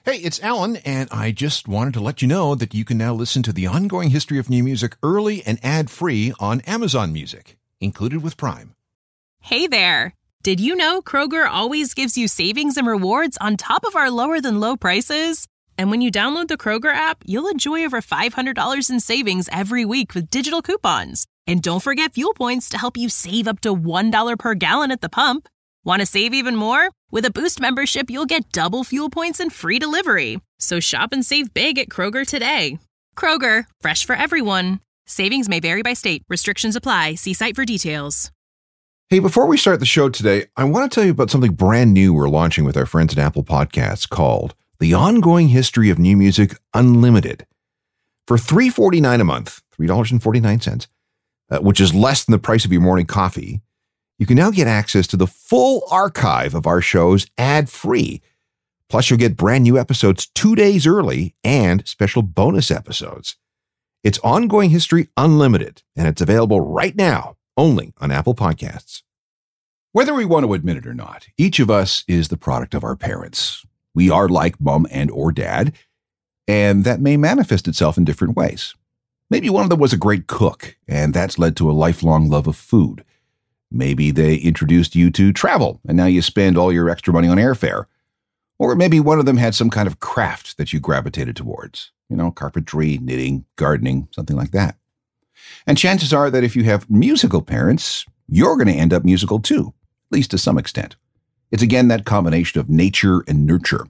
Hey, it's Alan, and I just wanted to let you know that you can now listen to the ongoing history of new music early and ad-free on Amazon Music, included with Prime. Hey there! Did you know Kroger always gives you savings and rewards on top of our lower-than-low prices? And when you download the Kroger app, you'll enjoy over $500 in savings every week with digital coupons. And don't forget fuel points to help you save up to $1 per gallon at the pump. Want to save even more? With a Boost membership, you'll get double fuel points and free delivery. So shop and save big at Kroger today. Kroger, fresh for everyone. Savings may vary by state. Restrictions apply. See site for details. Hey, before we start the show today, I want to tell you about something brand new we're launching with our friends at Apple Podcasts called The Ongoing History of New Music Unlimited. For $3.49 a month, $3.49, which is less than the price of your morning coffee, you can now get access to the full archive of our shows ad-free. Plus, you'll get brand new episodes 2 days early and special bonus episodes. It's Ongoing History Unlimited, and it's available right now, only on Apple Podcasts. Whether we want to admit it or not, each of us is the product of our parents. We are like mom and or dad, and that may manifest itself in different ways. Maybe one of them was a great cook, and that's led to a lifelong love of food. Maybe they introduced you to travel, and now you spend all your extra money on airfare. Or maybe one of them had some kind of craft that you gravitated towards. Carpentry, knitting, gardening, something like that. And chances are that if you have musical parents, you're going to end up musical too, at least to some extent. It's again that combination of nature and nurture.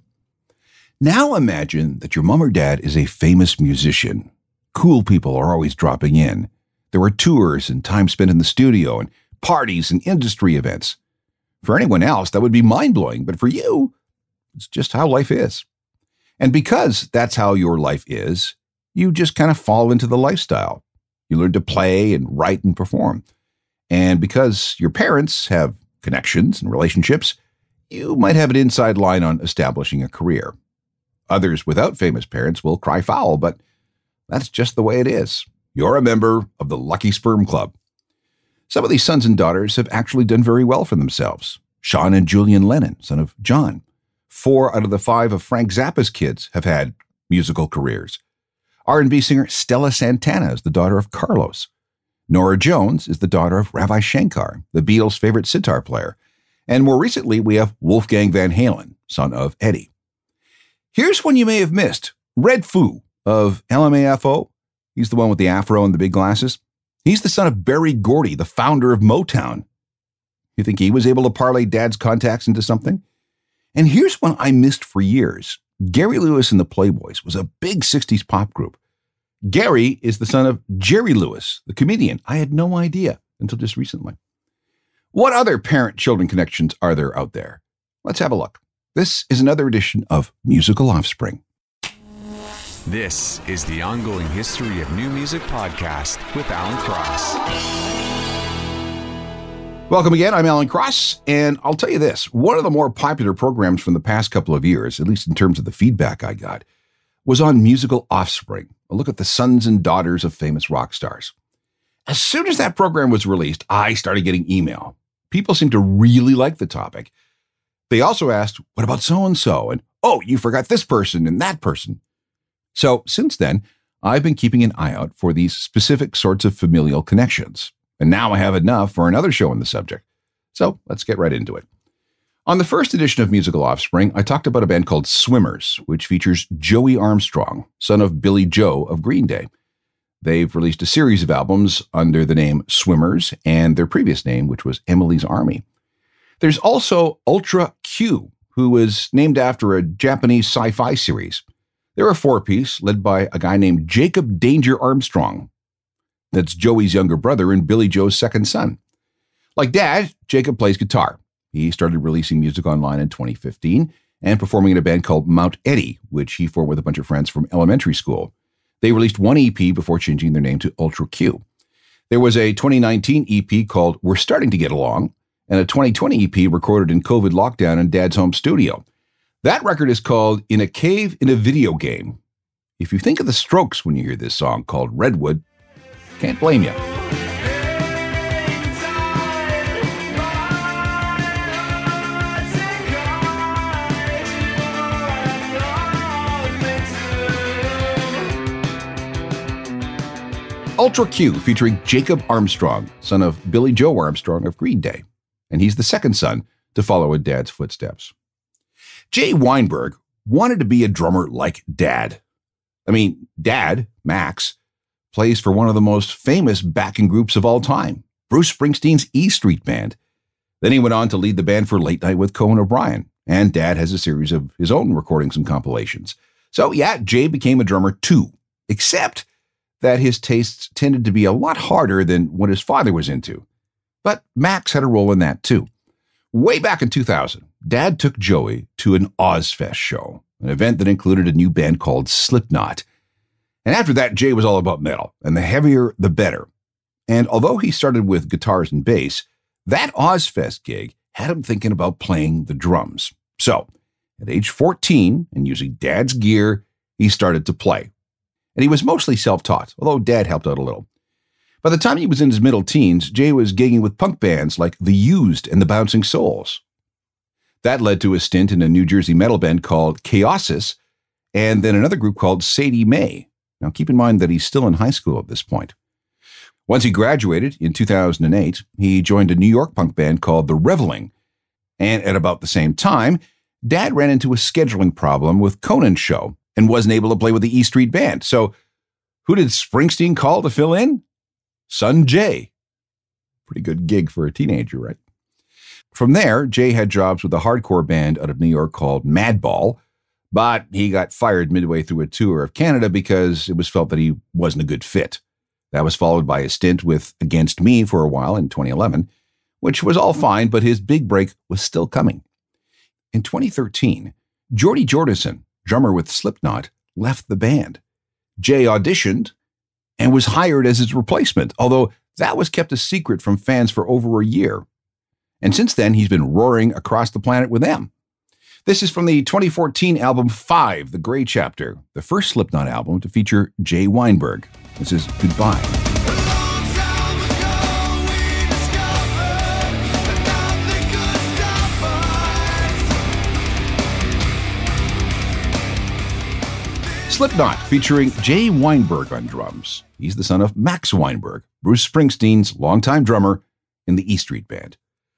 Now imagine that your mom or dad is a famous musician. Cool people are always dropping in. There are tours and time spent in the studio and parties and industry events. For anyone else, that would be mind-blowing, but for you, it's just how life is. And because that's how your life is, you just kind of fall into the lifestyle. You learn to play and write and perform. And because your parents have connections and relationships, you might have an inside line on establishing a career. Others without famous parents will cry foul, but that's just the way it is. You're a member of the Lucky Sperm Club. Some of these sons and daughters have actually done very well for themselves. Sean and Julian Lennon, son of John. 4 out of the 5 of Frank Zappa's kids have had musical careers. R&B singer Stella Santana is the daughter of Carlos. Nora Jones is the daughter of Ravi Shankar, the Beatles' favorite sitar player. And more recently, we have Wolfgang Van Halen, son of Eddie. Here's one you may have missed. Red Foo of LMAFO. He's the one with the afro and the big glasses. He's the son of Berry Gordy, the founder of Motown. You think he was able to parlay Dad's contacts into something? And here's one I missed for years. Gary Lewis and the Playboys was a big 60s pop group. Gary is the son of Jerry Lewis, the comedian. I had no idea until just recently. What other parent-children connections are there out there? Let's have a look. This is another edition of Musical Offspring. This is the Ongoing History of New Music podcast with Alan Cross. Welcome again. I'm Alan Cross, and I'll tell you this. One of the more popular programs from the past couple of years, at least in terms of the feedback I got, was on Musical Offspring, a look at the sons and daughters of famous rock stars. As soon as that program was released, I started getting email. People seemed to really like the topic. They also asked, what about so-and-so? And, oh, you forgot this person and that person. So since then, I've been keeping an eye out for these specific sorts of familial connections. And now I have enough for another show on the subject. So let's get right into it. On the first edition of Musical Offspring, I talked about a band called Swimmers, which features Joey Armstrong, son of Billy Joe of Green Day. They've released a series of albums under the name Swimmers and their previous name, which was Emily's Army. There's also Ultra Q, who was named after a Japanese sci-fi series. They're a 4-piece led by a guy named Jacob Danger Armstrong. That's Joey's younger brother and Billy Joe's second son. Like Dad, Jacob plays guitar. He started releasing music online in 2015 and performing in a band called Mount Eddie, which he formed with a bunch of friends from elementary school. They released one EP before changing their name to Ultra Q. There was a 2019 EP called We're Starting to Get Along, and a 2020 EP recorded in COVID lockdown in Dad's home studio. That record is called In a Cave in a Video Game. If you think of the Strokes when you hear this song called Redwood, can't blame you. Ultra Q featuring Jacob Armstrong, son of Billy Joe Armstrong of Green Day. And he's the second son to follow in Dad's footsteps. Jay Weinberg wanted to be a drummer like Dad. I mean, Dad, Max, plays for one of the most famous backing groups of all time, Bruce Springsteen's E Street Band. Then he went on to lead the band for Late Night with Conan O'Brien, and Dad has a series of his own recordings and compilations. So yeah, Jay became a drummer too, except that his tastes tended to be a lot harder than what his father was into. But Max had a role in that too. Way back in 2000, Dad took Joey to an Ozfest show, an event that included a new band called Slipknot. And after that, Jay was all about metal, and the heavier, the better. And although he started with guitars and bass, that Ozfest gig had him thinking about playing the drums. So, at age 14, and using Dad's gear, he started to play. And he was mostly self-taught, although Dad helped out a little. By the time he was in his middle teens, Jay was gigging with punk bands like The Used and the Bouncing Souls. That led to a stint in a New Jersey metal band called Chaosis, and then another group called Sadie Mae. Now keep in mind that he's still in high school at this point. Once he graduated in 2008, he joined a New York punk band called The Reveling. And at about the same time, Dad ran into a scheduling problem with Conan's show and wasn't able to play with the E Street Band. So who did Springsteen call to fill in? Son Jay. Pretty good gig for a teenager, right? From there, Jay had jobs with a hardcore band out of New York called Madball, but he got fired midway through a tour of Canada because it was felt that he wasn't a good fit. That was followed by a stint with Against Me for a while in 2011, which was all fine, but his big break was still coming. In 2013, Jordy Jordison, drummer with Slipknot, left the band. Jay auditioned and was hired as his replacement, although that was kept a secret from fans for over a year. And since then, he's been roaring across the planet with them. This is from the 2014 album 5, The Gray Chapter, the first Slipknot album to feature Jay Weinberg. This is Goodbye. Slipknot featuring Jay Weinberg on drums. He's the son of Max Weinberg, Bruce Springsteen's longtime drummer in the E Street Band.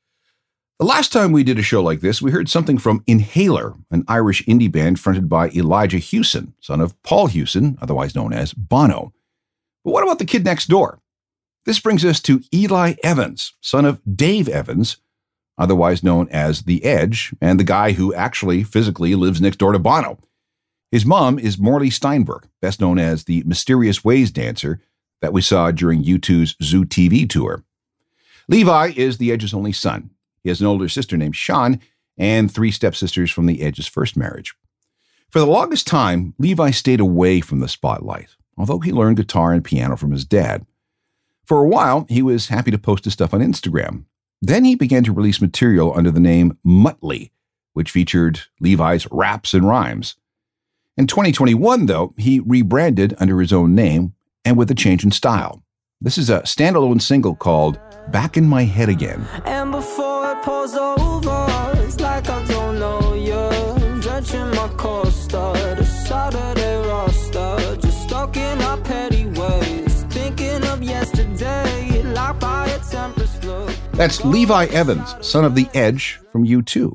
The last time we did a show like this, we heard something from Inhaler, an Irish indie band fronted by Elijah Hewson, son of Paul Hewson, otherwise known as Bono. But what about the kid next door? This brings us to Eli Evans, son of Dave Evans, otherwise known as The Edge, and the guy who actually physically lives next door to Bono. His mom is Morley Steinberg, best known as the Mysterious Ways dancer that we saw during U2's Zoo TV tour. Levi is The Edge's only son. He has an older sister named Sean and 3 stepsisters from The Edge's first marriage. For the longest time, Levi stayed away from the spotlight, although he learned guitar and piano from his dad. For a while, he was happy to post his stuff on Instagram. Then he began to release material under the name Muttley, which featured Levi's raps and rhymes. In 2021, though, he rebranded under his own name and with a change in style. This is a standalone single called Back in My Head Again. And before it pulls over, it's like I don't know you. Drenching my coaster, the Saturday roster, just stuck in our petty ways, thinking of yesterday, locked by a tempest look. That's Levi Evans, son of The Edge from U2.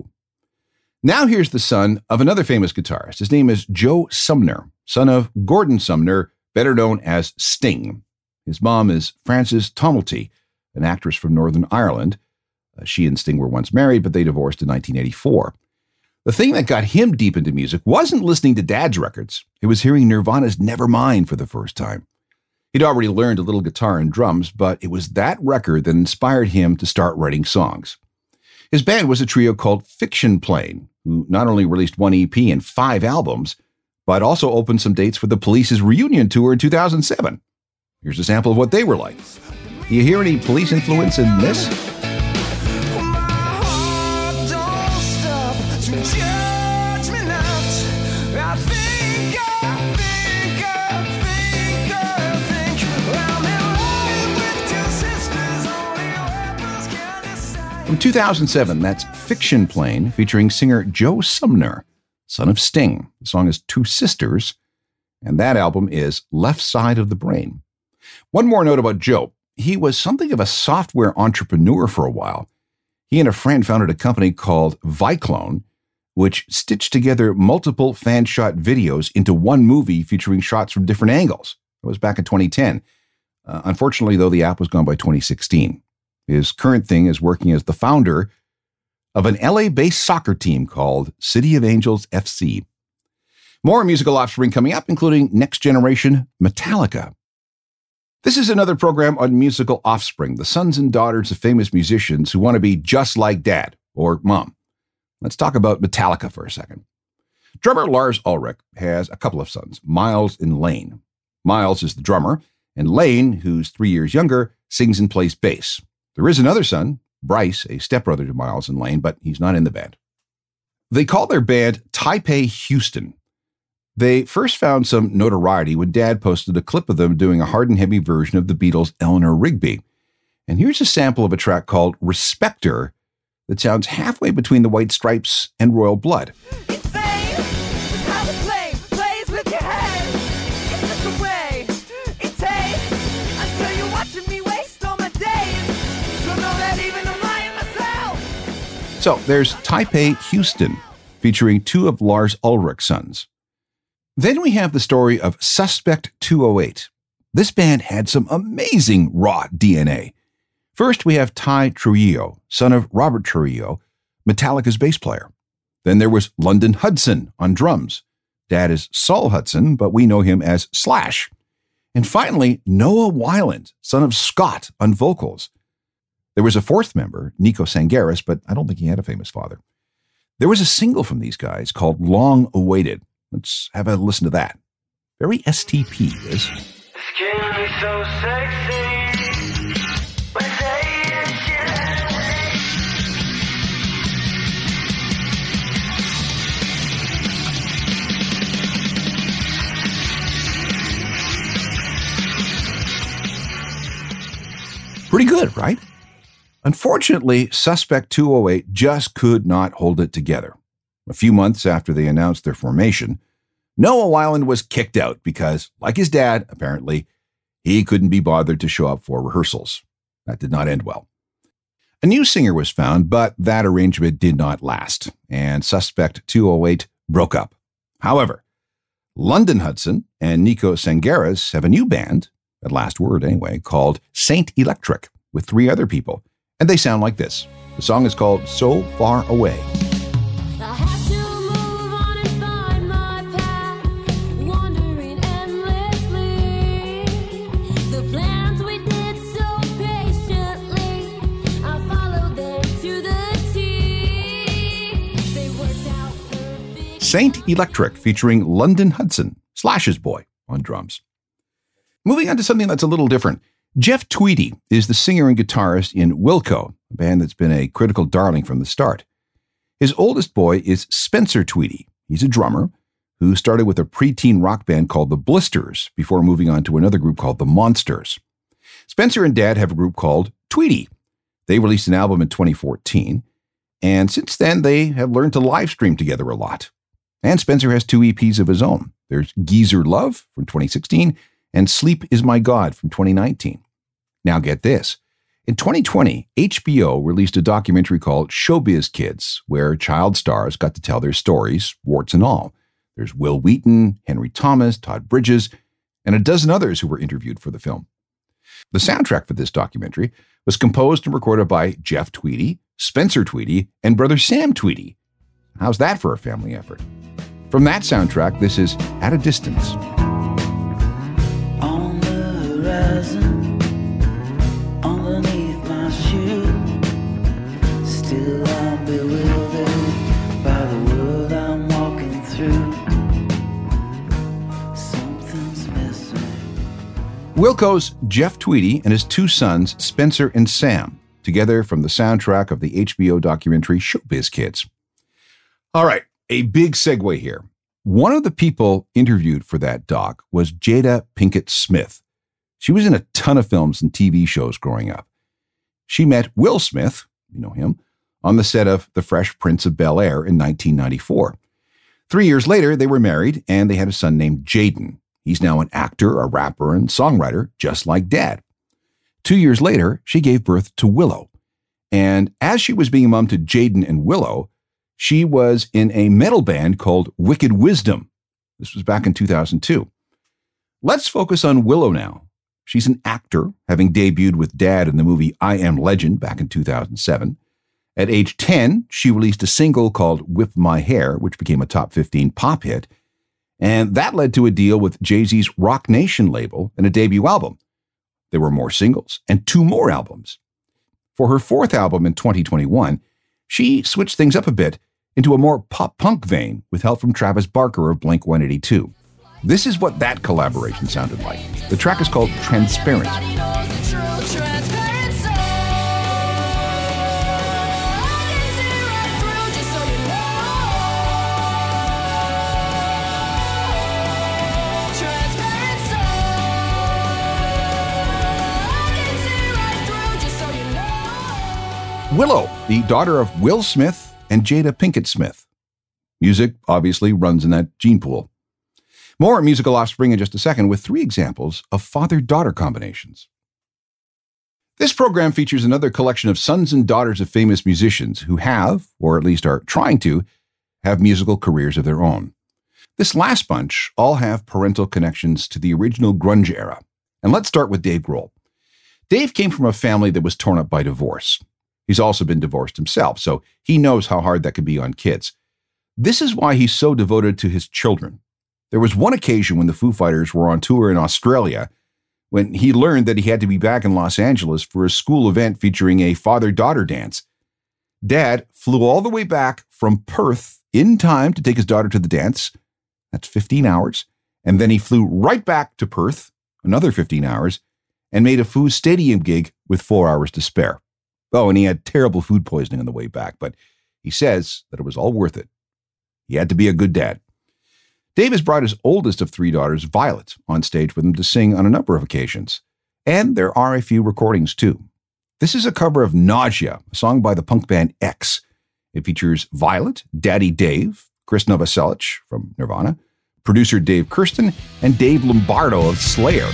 Now here's the son of another famous guitarist. His name is Joe Sumner, son of Gordon Sumner, better known as Sting. His mom is Frances Tomelty, an actress from Northern Ireland. She and Sting were once married, but they divorced in 1984. The thing that got him deep into music wasn't listening to Dad's records. It was hearing Nirvana's Nevermind for the first time. He'd already learned a little guitar and drums, but it was that record that inspired him to start writing songs. His band was a trio called Fiction Plane, who not only released 1 EP and 5 albums, but also opened some dates for the Police's reunion tour in 2007. Here's a sample of what they were like. Do you hear any Police influence in this? From 2007, that's Fiction Plane, featuring singer Joe Sumner, son of Sting. The song is Two Sisters, and that album is Left Side of the Brain. One more note about Joe. He was something of a software entrepreneur for a while. He and a friend founded a company called Viclone, which stitched together multiple fan-shot videos into one movie featuring shots from different angles. It was back in 2010. Unfortunately, though, the app was gone by 2016. His current thing is working as the founder of an LA-based soccer team called City of Angels FC. More musical offspring coming up, including Next Generation Metallica. This is another program on musical offspring, the sons and daughters of famous musicians who want to be just like dad or mom. Let's talk about Metallica for a second. Drummer Lars Ulrich has a couple of sons, Miles and Lane. Miles is the drummer, and Lane, who's 3 years younger, sings and plays bass. There is another son, Bryce, a stepbrother to Miles and Lane, but he's not in the band. They call their band Taipei Houston. They first found some notoriety when Dad posted a clip of them doing a hard and heavy version of the Beatles' Eleanor Rigby. And here's a sample of a track called Respecter that sounds halfway between the White Stripes and Royal Blood. So there's Taipei Houston, featuring two of Lars Ulrich's sons. Then we have the story of Suspect 208. This band had some amazing raw DNA. First, we have Ty Trujillo, son of Robert Trujillo, Metallica's bass player. Then there was London Hudson on drums. Dad is Saul Hudson, but we know him as Slash. And finally, Noah Weiland, son of Scott, on vocals. There was a fourth member, Nico Sangaris, but I don't think he had a famous father. There was a single from these guys called Long Awaited. Let's have a listen to that. Very STP, this. So sexy. Pretty good, right? Unfortunately, Suspect 208 just could not hold it together. A few months after they announced their formation, Noah Weiland was kicked out because, like his dad, apparently, he couldn't be bothered to show up for rehearsals. That did not end well. A new singer was found, but that arrangement did not last, and Suspect 208 broke up. However, London Hudson and Nico Sangaris have a new band, at last word anyway, called Saint Electric, with 3 other people, and they sound like this. The song is called So Far Away. Saint Electric featuring London Hudson, Slash's boy, on drums. Moving on to something that's a little different. Jeff Tweedy is the singer and guitarist in Wilco, a band that's been a critical darling from the start. His oldest boy is Spencer Tweedy. He's a drummer who started with a preteen rock band called the Blisters before moving on to another group called the Monsters. Spencer and Dad have a group called Tweedy. They released an album in 2014, and since then they have learned to live stream together a lot. And Spencer has 2 EPs of his own. There's Geezer Love from 2016 and Sleep Is My God from 2019. Now get this. In 2020, HBO released a documentary called Showbiz Kids, where child stars got to tell their stories, warts and all. There's Will Wheaton, Henry Thomas, Todd Bridges, and a dozen others who were interviewed for the film. The soundtrack for this documentary was composed and recorded by Jeff Tweedy, Spencer Tweedy, and brother Sam Tweedy. How's that for a family effort? From that soundtrack, this is At a Distance. On the horizon, underneath my shoe, still I'm bewildered by the world I'm walking through. Something's missing. Wilco's Jeff Tweedy and his 2 sons, Spencer and Sam, together from the soundtrack of the HBO documentary Showbiz Kids. All right. A big segue here. One of the people interviewed for that doc was Jada Pinkett Smith. She was in a ton of films and TV shows growing up. She met Will Smith, you know him, on the set of The Fresh Prince of Bel-Air in 1994. 3 years later, they were married and they had a son named Jaden. He's now an actor, a rapper, and songwriter, just like Dad. 2 years later, she gave birth to Willow. And as she was being a mom to Jaden and Willow, she was in a metal band called Wicked Wisdom. This was back in 2002. Let's focus on Willow now. She's an actor, having debuted with Dad in the movie I Am Legend back in 2007. At age 10, she released a single called Whip My Hair, which became a top 15 pop hit. And that led to a deal with Jay-Z's Rock Nation label and a debut album. There were more singles and 2 more albums. For her 4th album in 2021, she switched things up a bit into a more pop-punk vein with help from Travis Barker of Blink-182. This is what that collaboration sounded like. The track is called Transparent. Willow, the daughter of Will Smith and Jada Pinkett Smith. Music obviously runs in that gene pool. More musical offspring in just a second with 3 examples of father-daughter combinations. This program features another collection of sons and daughters of famous musicians who have, or at least are trying to, have musical careers of their own. This last bunch all have parental connections to the original grunge era. And let's start with Dave Grohl. Dave came from a family that was torn up by divorce. He's also been divorced himself, so he knows how hard that can be on kids. This is why he's so devoted to his children. There was one occasion when the Foo Fighters were on tour in Australia when he learned that he had to be back in Los Angeles for a school event featuring a father-daughter dance. Dad flew all the way back from Perth in time to take his daughter to the dance. That's 15 hours. And then he flew right back to Perth, another 15 hours, and made a Foo Stadium gig with 4 hours to spare. Oh, and he had terrible food poisoning on the way back, but he says that it was all worth it. He had to be a good dad. Dave has brought his oldest of 3 daughters, Violet, on stage with him to sing on a number of occasions. And there are a few recordings, too. This is a cover of Nausea, a song by the punk band X. It features Violet, Daddy Dave, Chris Novoselic from Nirvana, producer Dave Kirsten, and Dave Lombardo of Slayer.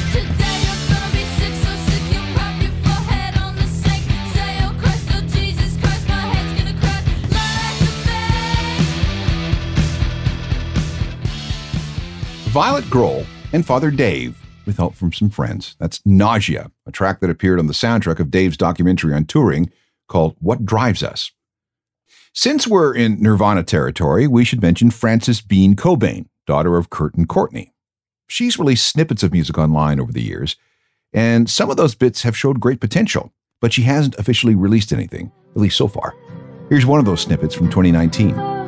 Violet Grohl and Father Dave, with help from some friends. That's Nausea, a track that appeared on the soundtrack of Dave's documentary on touring called What Drives Us. Since we're in Nirvana territory, we should mention Frances Bean Cobain, daughter of Kurt and Courtney. She's released snippets of music online over the years, and some of those bits have showed great potential, but she hasn't officially released anything, at least so far. Here's one of those snippets from 2019.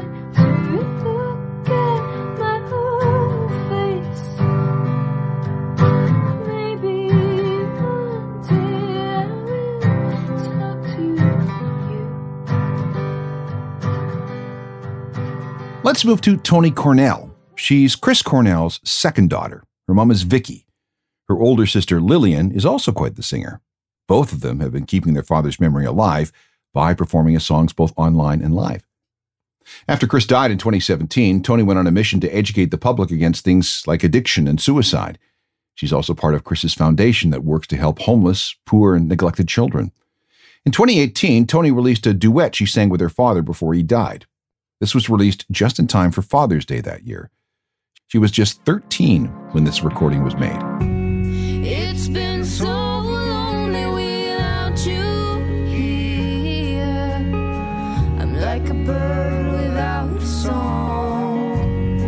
Let's move to Toni Cornell. She's Chris Cornell's second daughter. Her mom is Vicky. Her older sister Lillian is also quite the singer. Both of them have been keeping their father's memory alive by performing his songs both online and live. After Chris died in 2017, Toni went on a mission to educate the public against things like addiction and suicide. She's also part of Chris's foundation that works to help homeless, poor, and neglected children. In 2018, Toni released a duet she sang with her father before he died. This was released just in time for Father's Day that year. She was just 13 when this recording was made. It's been so lonely without you here. I'm like a bird without a song.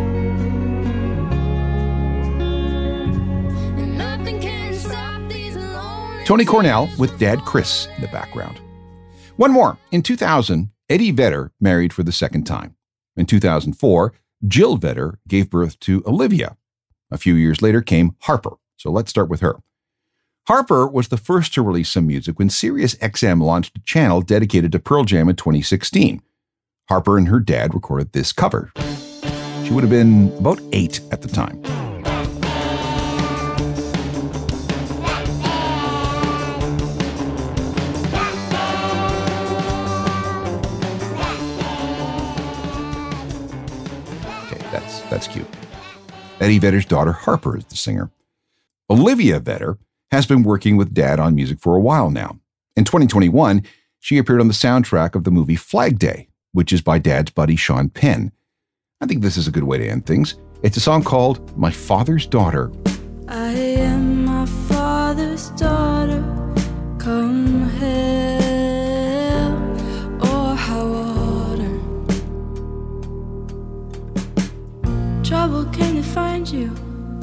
And nothing can stop these lonely... Toni Cornell with Dad Chris in the background. One more. In 2000, Eddie Vedder married for the second time. In 2004, Jill Vedder gave birth to Olivia. A few years later came Harper. So let's start with her. Harper was the first to release some music when SiriusXM launched a channel dedicated to Pearl Jam in 2016. Harper and her dad recorded this cover. She would have been about 8 at the time. That's cute. Eddie Vedder's daughter Harper is the singer. Olivia Vedder has been working with Dad on music for a while now. In 2021, she appeared on the soundtrack of the movie Flag Day, which is by Dad's buddy Sean Penn. I think this is a good way to end things. It's a song called My Father's Daughter. I am my father's daughter, come hell or high water. Trouble came to find you,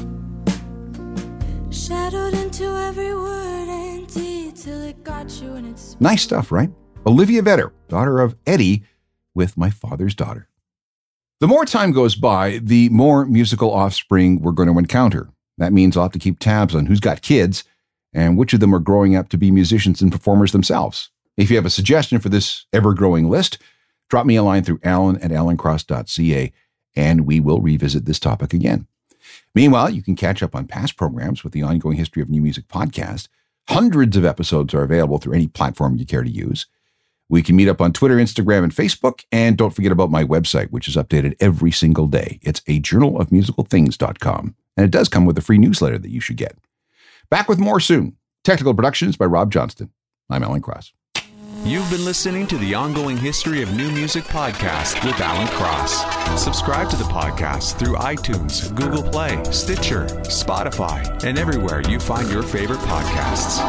shadowed into every word and deed till it got you in its... Nice stuff, right? Olivia Vedder, daughter of Eddie, with My Father's Daughter. The more time goes by, the more musical offspring we're going to encounter. That means I'll have to keep tabs on who's got kids and which of them are growing up to be musicians and performers themselves. If you have a suggestion for this ever-growing list, drop me a line through alan@alancross.ca, and we will revisit this topic again. Meanwhile, you can catch up on past programs with the Ongoing History of New Music podcast. Hundreds of episodes are available through any platform you care to use. We can meet up on Twitter, Instagram, and Facebook. And don't forget about my website, which is updated every single day. It's a journalofmusicalthings.com. And it does come with a free newsletter that you should get. Back with more soon. Technical Productions by Rob Johnston. I'm Alan Cross. You've been listening to the Ongoing History of New Music podcast with Alan Cross. Subscribe to the podcast through iTunes, Google Play, Stitcher, Spotify, and everywhere you find your favorite podcasts.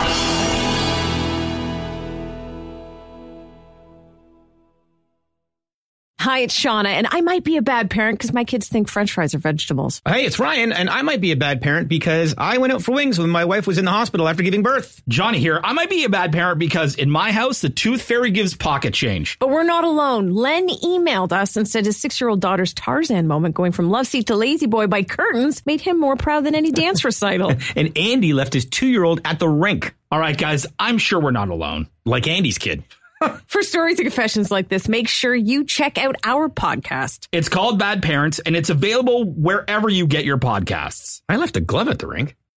Hi, it's Shauna, and I might be a bad parent because my kids think French fries are vegetables. Hey, it's Ryan, and I might be a bad parent because I went out for wings when my wife was in the hospital after giving birth. Johnny here. I might be a bad parent because in my house, the tooth fairy gives pocket change. But we're not alone. Len emailed us and said his 6-year-old daughter's Tarzan moment going from love seat to lazy boy by curtains made him more proud than any dance recital. And Andy left his 2-year-old at the rink. All right, guys, I'm sure we're not alone. Like Andy's kid. For stories and confessions like this, make sure you check out our podcast. It's called Bad Parents, and it's available wherever you get your podcasts. I left a glove at the rink.